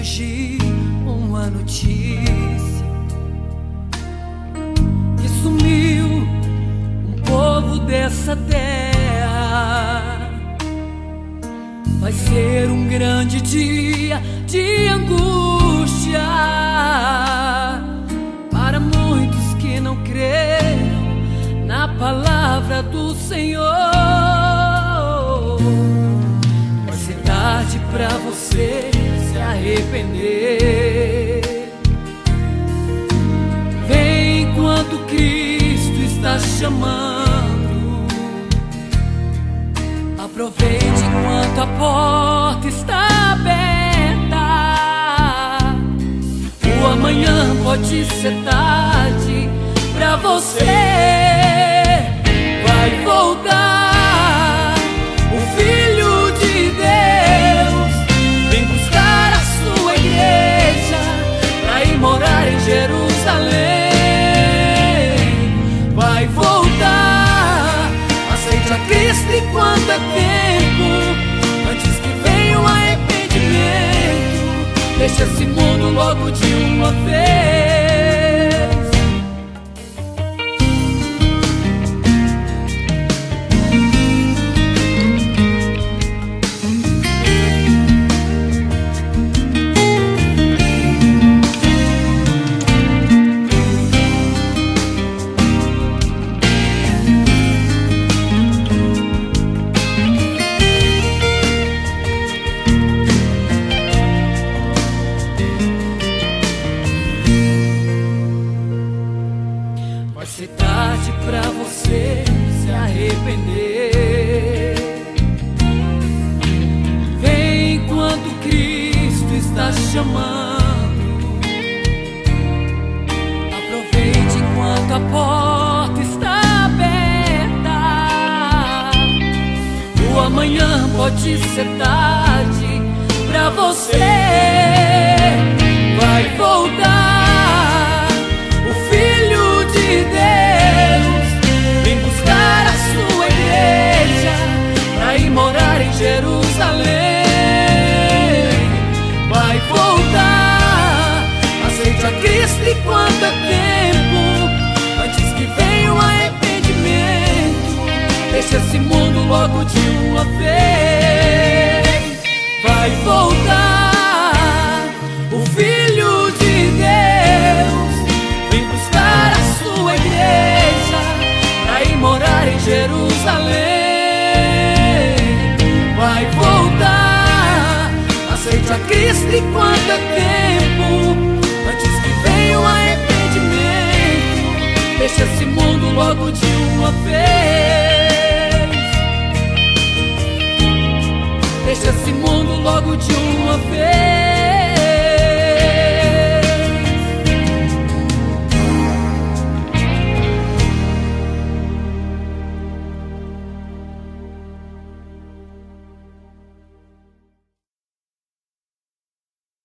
surgir uma notícia que sumiu um povo dessa terra. Vai ser um grande dia de angústia para muitos que não creram na palavra do Senhor. Vai ser tarde para você se arrepender. Vem enquanto Cristo está chamando. Aproveite enquanto a porta está aberta. O amanhã pode ser tarde pra você. Vai voltar o Filho de Deus. Vem buscar a sua igreja pra ir morar em Jerusalém. Vai voltar, aceite a Cristo enquanto é tempo, antes que venha o arrependimento. Deixa esse mundo logo de uma vez. Vai ser tarde pra você se arrepender. Vem enquanto Cristo está chamando. Aproveite enquanto a porta está aberta. O amanhã pode ser tarde pra você. Vai voltar Jerusalém. Vai voltar, aceite a Cristo enquanto é tempo, antes que venha o arrependimento. Deixa esse mundo logo de uma vez. Vai voltar o Filho de Deus. Vem buscar a sua igreja pra ir morar em Jerusalém. Vai voltar, aceite a Cristo enquanto é tempo, antes que venha o arrependimento. Deixa esse mundo logo de uma vez. Deixa esse mundo logo de uma vez.